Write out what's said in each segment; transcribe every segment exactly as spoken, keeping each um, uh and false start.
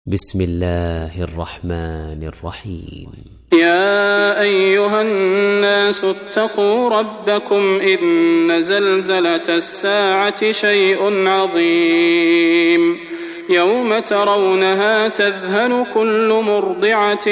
بسم الله الرحمن الرحيم. يا أيها الناس اتقوا ربكم إن زلزلة الساعة شيء عظيم يوم ترونها تذهل كل مرضعة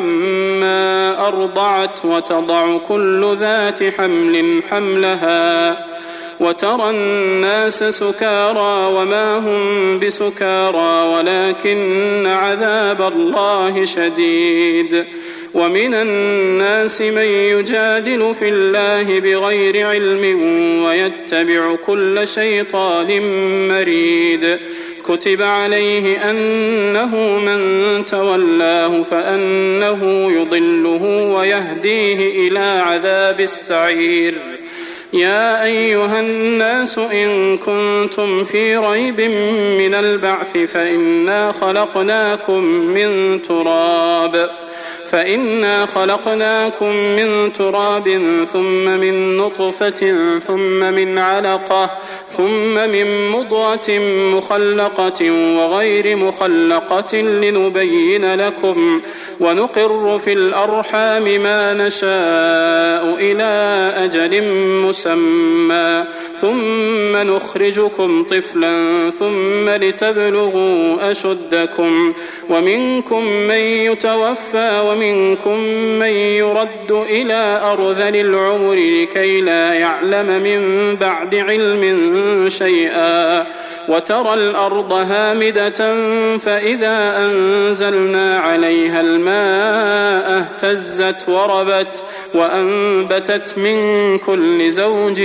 عما أرضعت وتضع كل ذات حمل حملها وترى الناس سكارى وما هم بسكارى ولكن عذاب الله شديد. ومن الناس من يجادل في الله بغير علم ويتبع كل شيطان مريد. كتب عليه أنه من تولاه فأنه يضله ويهديه إلى عذاب السعير. يا أيها الناس إن كنتم في ريب من البعث فإنا خلقناكم من تراب فإنا خلقناكم من تراب ثم من نطفة ثم من علقة ثم من مضغة مخلقة وغير مخلقة لنبين لكم ونقر في الأرحام ما نشاء إلى أجل مسمى ثم نخرجكم طفلا ثم لتبلغوا أشدكم ومنكم من يتوفى ومنكم من يرد إلى أرذل العمر لكي لا يعلم من بعد علم شيئا. وترى الأرض هامدة فإذا أنزلنا عليها الماء اهتزت وربت وأنبتت من كل زوج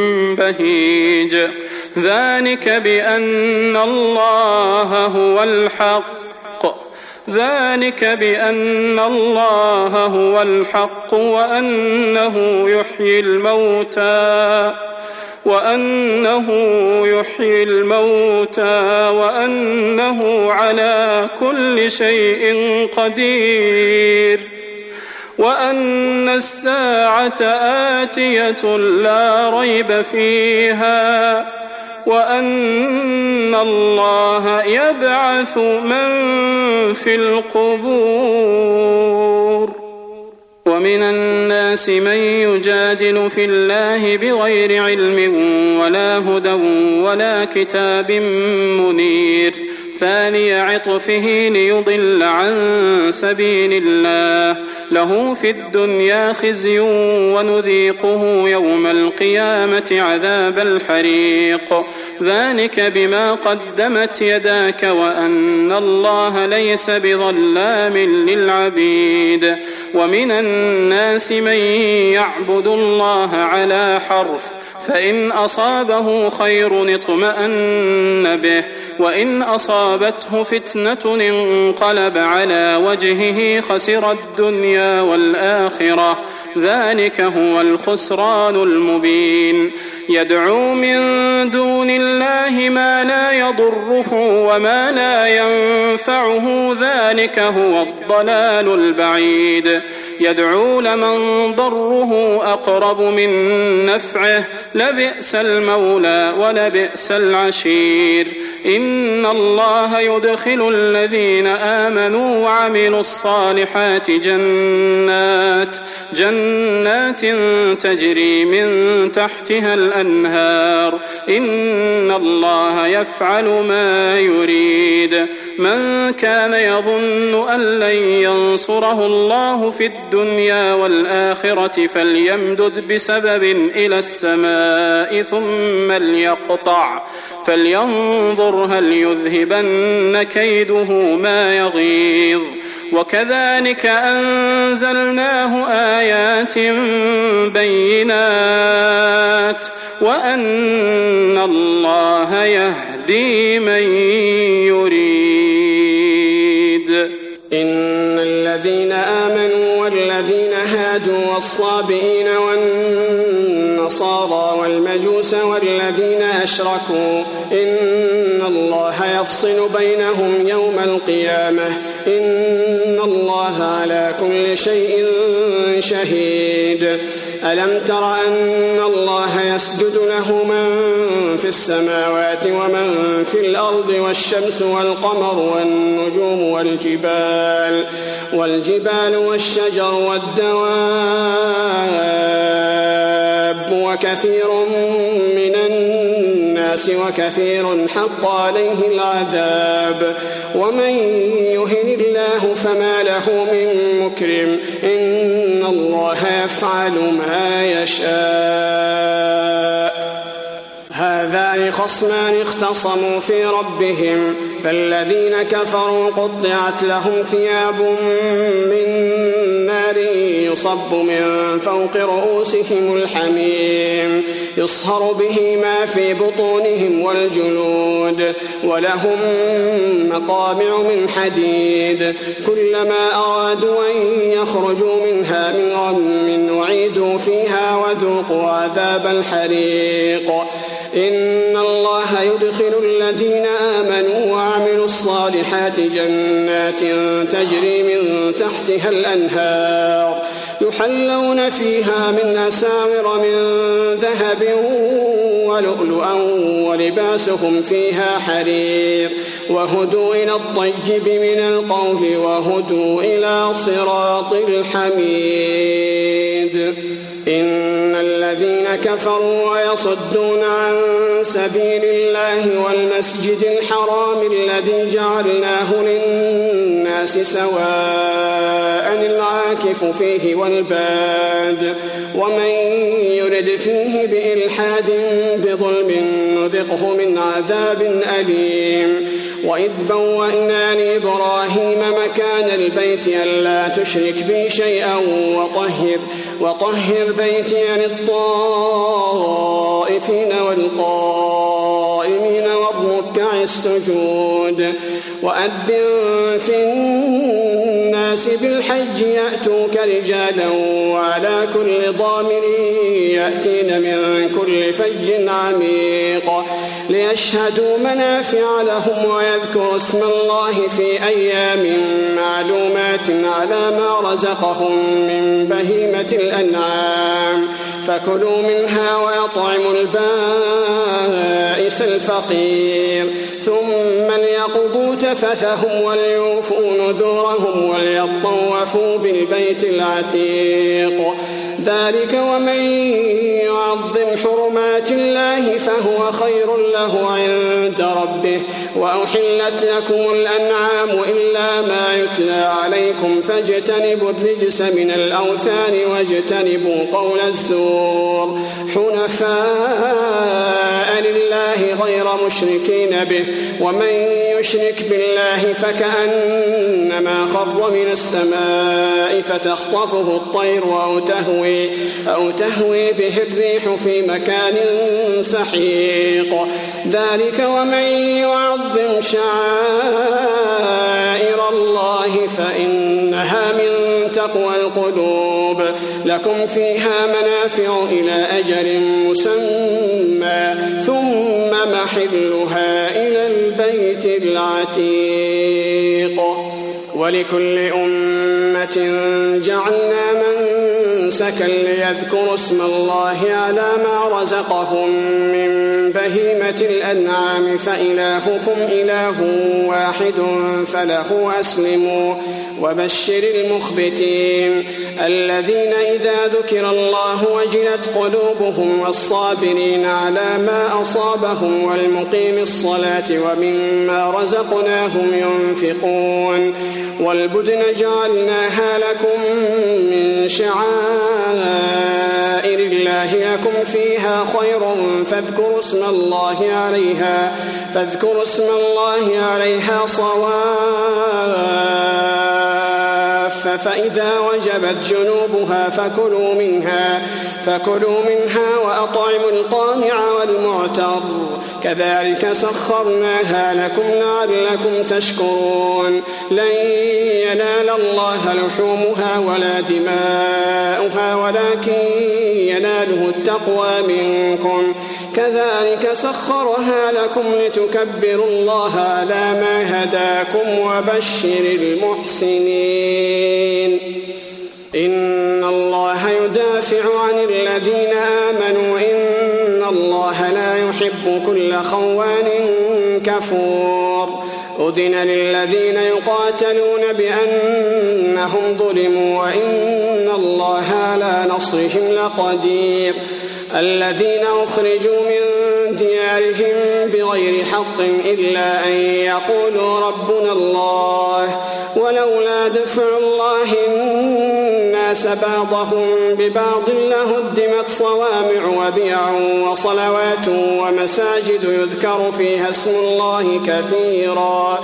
بهيج. ذلك بأن الله هو الحق ذلك بأن الله هو الحق وأنه يحيي الموتى وأنه يحيي الموتى وأنه على كل شيء قدير وأن الساعة آتية لا ريب فيها وأن الله يبعث من في القبور. ومن الناس من يجادل في الله بغير علم ولا هدى ولا كتاب منير ثاني عطفه ليضل عن سبيل الله له في الدنيا خزي ونذيقه يوم القيامة عذاب الحريق. ذلك بما قدمت يداك وأن الله ليس بظلام للعبيد. ومن الناس من يعبد الله على حرف فإن أصابه خير اطمأن به وإن أصابته فتنة انقلب على وجهه خسر الدنيا والآخرة. ذلك هو الخسران المبين. يدعو من دون الله ما لا يضره وما لا ينفعه ذلك هو الضلال البعيد. يدعو لمن ضره أقرب من نفعه لبئس المولى ولبئس العشير. إن الله يدخل الذين آمنوا وعملوا الصالحات جنات جنات تجري من تحتها الأنهار. إن الله يفعل ما يريد. من كان يظن أن لن ينصره الله في الدنيا والآخرة فليمدد بسبب إلى السماء ثم ليقطع فلينظر هل يذهبن كيده ما يغيظ. وكذلك أنزلناه آيات بينات وأن الله يهدي من يريد. إن الذين آمنوا والذين هادوا والصابئين والنصارى والمجوس والذين أشركوا إن الله يفصل بينهم يوم القيامة إن الله على كل شيء شهيد. ألم تر أن الله يسجد له من في السماوات ومن في الأرض والشمس والقمر والنجوم والجبال والجبال والشجر والدواب وكثير من الناس وكثير حق عليه العذاب ومن يهن الله فما له من مكرم إن الله يفعل ما يشاء. هذان خصمان اختصموا في ربهم فالذين كفروا قطعت لهم ثياب من نار يصب من فوق رؤوسهم الحميم يصهر به ما في بطونهم والجلود ولهم مقامع من حديد كلما أرادوا أن يخرجوا منها من غم أعيدوا فيها وذوقوا عذاب الحريق. إن الله يدخل الذين آمنوا وعملوا الصالحات جنات تجري من تحتها الأنهار يحلون فيها من أساور من ذهب ولؤلؤا ولباسهم فيها حرير وهدوا إلى الطيب من القول وهدوا إلى صراط الحميد. إن الذين كفروا ويصدون عن سبيل الله والمسجد الحرام الذي جعلناه للناس سواء العاكف فيه والباد ومن يرد فيه بإلحاد بظلم نذقه من عذاب أليم. وإذ بوأنا لإبراهيم مكان البيت ألا تشرك بي شيئا وطهر, وطهر بيتي للطائفين والقائمين والركع السجود. وأذن في الناس بالحج يأتوك رجالا وعلى كل ضامر يأتين من كل فج عميق ليشهدوا منافع لهم ويذكروا اسم الله في أيام معلومات على ما رزقهم من بهيمة الأنعام فكلوا منها ويطعموا البائس الفقير ثم ليقضوا تفثهم وليوفوا نذورهم وليطوفوا بالبيت العتيق. ذلك ومن يعظم حرمات الله فهو خير له عند ربه. وأحلت لكم الأنعام إلا ما يتلى عليكم فاجتنبوا الرجس من الأوثان واجتنبوا قول الزور حنفاء لله غير مشركين به ومن يشرك بالله فكأنما خر من السماء فتخطفه الطير أو تهوي, أو تهوي به الريح في مكان سحيق. ذلك ومن يعظم شعائر الله فإنها من تقوى القلوب. لكم فيها منافع إلى أجل مسمى ثم محلها إلى البيت العتيق. ولكل أمة جعلنا منسكا ليذكروا اسم الله على ما رزقهم من بهيمة الأنعام فإلهكم إله واحد فله أسلموا وبشر المخبتين الذين إذا ذكر الله وجلت قلوبهم والصابرين على ما أصابهم والمقيم الصلاة ومما رزقناهم ينفقون. والبدن جعلناها لكم من شعائر الله لكم فيها خير فاذكروا اسم الله عليها فاذكروا اسم الله عليها صواف فإذا وجبت جنوبها فكلوا منها فكلوا منها وأطعموا القانع والمعتر كذلك سخرناها لكم لعلكم تشكرون. لن ينال الله لحومها ولا دماؤها ولكن يناله التقوى منكم كذلك سخرها لكم لتكبروا الله على ما هداكم وبشر المحسنين. إن الله يدافع عن عن الذين آمنوا إن الله لا يحب كل خوان كفور أذن للذين يقاتلون بأنهم ظلموا وإن الله على نصرهم لقدير الذين أخرجوا من ديارهم بغير حق إلا أن يقولوا ربنا الله ولولا دفع الله الناس بعضهم ببعض لهدمت صوامع وبيع وصلوات ومساجد يذكر فيها اسم الله كثيرا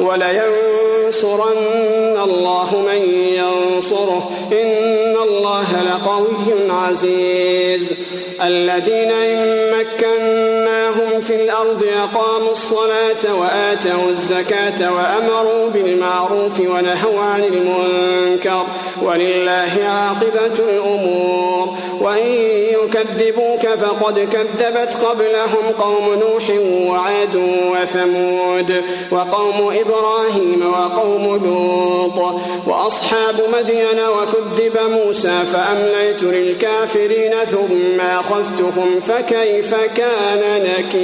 ولينصرن الله من ينصره إن الله لقوي عزيز الذين إن مكناهم في الأرض أقاموا الصلاة وآتوا الزكاة وأمروا بالمعروف ونهوا عن المنكر ولله عاقبة الأمور وإن يكذبوك فقد كذبت قبلهم قوم نوح وعاد وثمود وقوم إبراهيم وقوم لوط وأصحاب مدين وكذب موسى فأمليت للكافرين ثم أخذتهم فكيف كان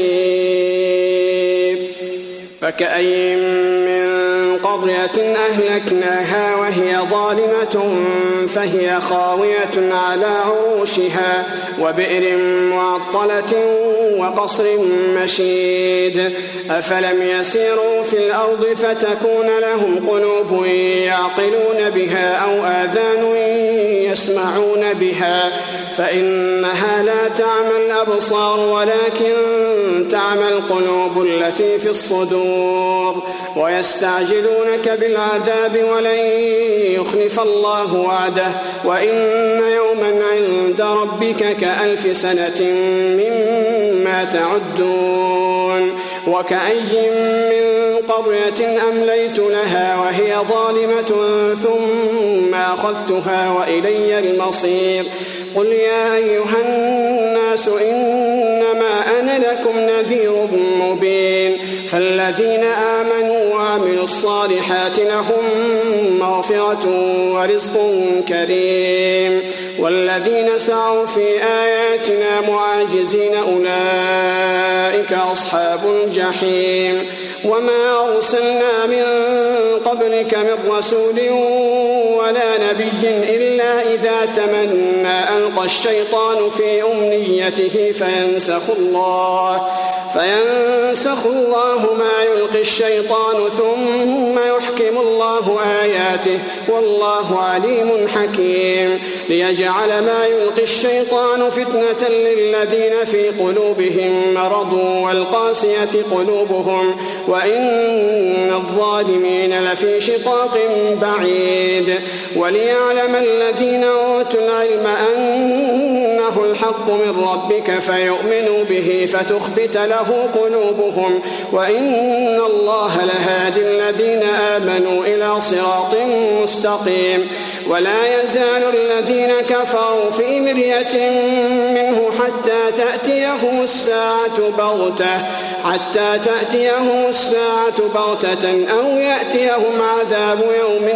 نكير فكأي من قرية أهلكناها وهي ظالمة فهي خاوية على عروشها وبئر معطلة وقصر مشيد أفلم يسيروا في الأرض فتكون لهم قلوب يعقلون بها أو آذان يسمعون بها فإنها لا تعمى الأبصار ولكن تعمى القلوب التي في الصدور ويستعجلونك بالعذاب ولن يخلف الله وعده وإن يوما عند ربك كألف سنة مما تعدون وكأي من قرية أمليت لها وهي ظالمة ثم أخذتها وإلي المصير قل يا أيها الناس إنما أنا لكم نذير مبين فالذين آمنوا وعملوا الصالحات لهم مغفرة ورزق كريم والذين سعوا في آياتنا معاجزين أولئك أصحاب الجحيم وما أرسلنا من قبلك من رسول ولا نبي إلا إذا تمنى ألقى الشيطان في أمنيته فينسخ الله فينسخ الله ما يلقي الشيطان ثم يحكم الله آياته والله عليم حكيم ليجعل ما يلقي الشيطان فتنة للذين في قلوبهم مرض والقاسية قلوبهم وإن الظالمين لفي شقاق بعيد وليعلم الذين أوتوا العلم أنه الحق من ربك فيؤمنوا به فتخبت له قلوبهم وإن الله لهادي الذين آمنوا إلى صراط مستقيم ولا يزال الذين كفروا في مرية منه حتى تأتيهم الساعة بغتة حتى تأتيهم الساعة بغتة أو يأتيهم عذاب يوم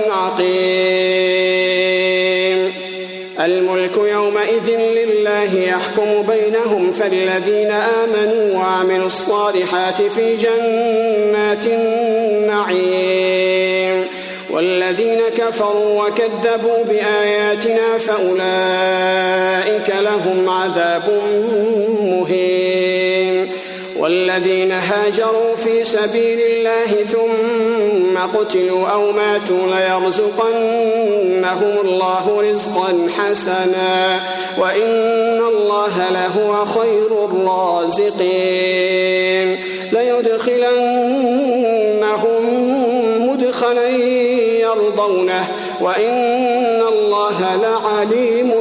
عقيم الملك يومئذ لله يحكم بينهم فالذين آمنوا وعملوا الصالحات في جنات النعيم والذين كفروا وكذبوا بآياتنا فأولئك لهم عذاب مهين والذين هاجروا في سبيل الله ثم قتلوا أو ماتوا ليرزقنهم الله رزقا حسنا وإن الله لهو خير الرازقين ليدخلنهم مدخلا يرضونه وإن الله لعليم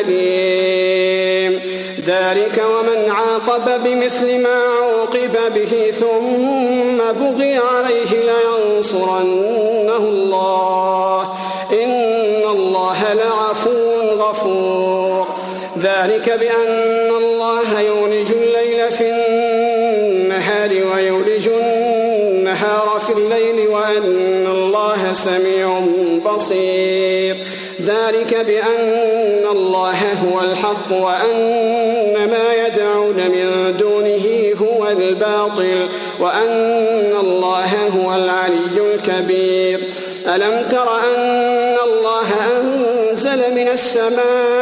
حليم ذلك ومن عاقب بمثل ما عوقب به ثم بغي عليه لينصرنه الله إن الله لعفو غفور ذلك بأن الله يولج الليل في النهار ويولج النهار في الليل وأن الله سميع بصير. ذلك بأن الله هو الحق وأن ما يدعون من دونه هو الباطل وأن الله هو العلي الكبير. ألم تر أن الله أنزل من السماء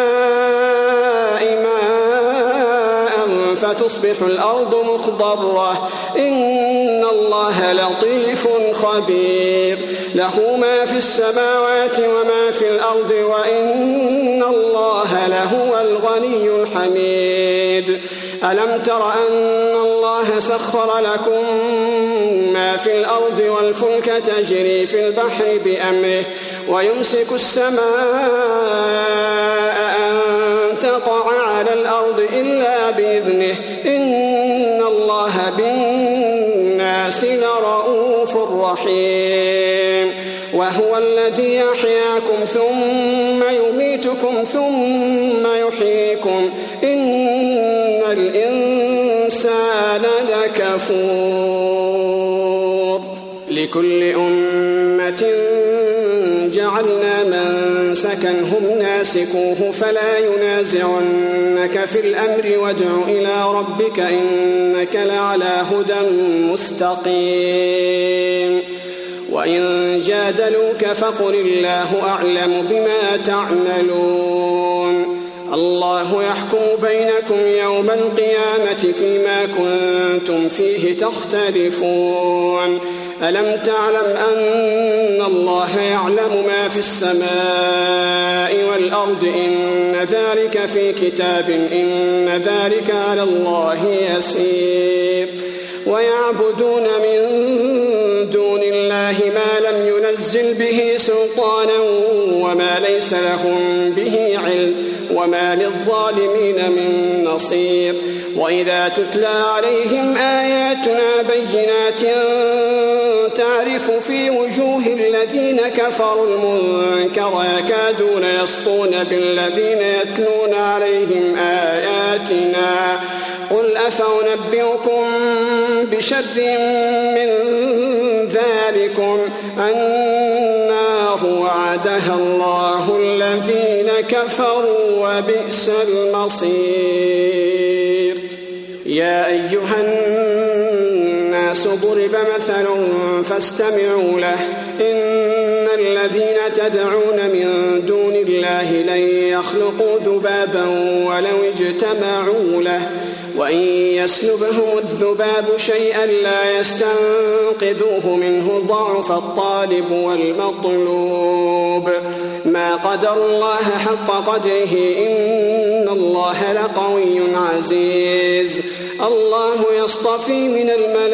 ماء فتصبح الأرض مخضرة إن الله لطيف خبير. له ما في السماوات وما في الأرض وإن الله لهو الغني الحميد. ألم تر أن الله سخر لكم ما في الأرض والفلك تجري في البحر بأمره ويمسك السماء أن تقع على الأرض إلا بإذنه إن الله بالناس لرؤوف رحيم. وهو الذي يحياكم ثم يميتكم ثم يحييكم إن الإنسان لكفور. لكل أمة جعلنا منسكا هم ناسكوه فلا ينازعنك في الأمر وادع إلى ربك إنك لعلى هدى مستقيم. وإن جادلوك فقل الله أعلم بما تعملون. الله يحكم بينكم يوم القيامة فيما كنتم فيه تختلفون. ألم تعلم أن الله يعلم ما في السماء والأرض إن ذلك في كتاب إن ذلك على الله يسير. ويعبدون من دون الله ما لم ينزل به سلطانا وما ليس لهم به علم وما للظالمين من نصير. وإذا تتلى عليهم آياتنا بينات تعرف في وجوه الذين كفروا المنكر يكادون يسطون بالذين يتلون عليهم آياتنا قل أفأنبئكم بشر من ذلكم النار وعدها الله الذين كفروا وبئس المصير. يا أيها الناس ضرب مثل فاستمعوا له إن الذين تدعون من دون الله لن يخلقوا ذبابا ولو اجتمعوا له وإن يسلبهم الذباب شيئا لا يستنقذوه منه ضعف الطالب والمطلوب. ما قدر الله حق قدره إن الله لقوي عزيز. الله يصطفي من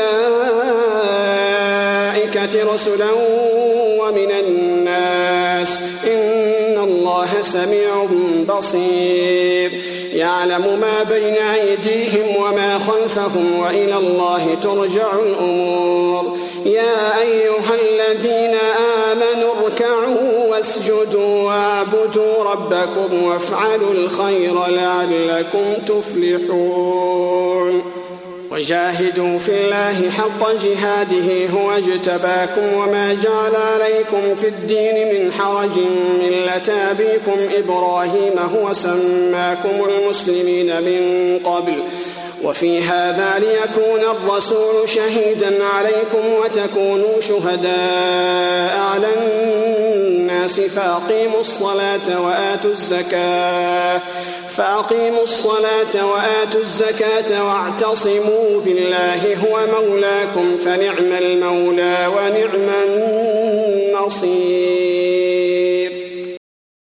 الملائكة رسلا ومن الناس إن الله سميع بصير. يعلم ما بين أيديهم وما خلفهم وإلى الله ترجع الأمور. يا أيها الذين آمنوا اركعوا واسجدوا واعبدوا ربكم وافعلوا الخير لعلكم تفلحون. وجاهدوا في الله حق جهاده هو اجتباكم وما جعل عليكم في الدين من حرج ملة أبيكم إبراهيم هو سماكم المسلمين من قبل وفي هذا ليكون الرسول شهيدا عليكم وتكونوا شهداء على الناس فأقيموا الصلاة وآتوا الزكاة فأقيموا الصلاة وآتوا الزكاة واعتصموا بالله هو مولاكم فنعم المولى ونعم النصير.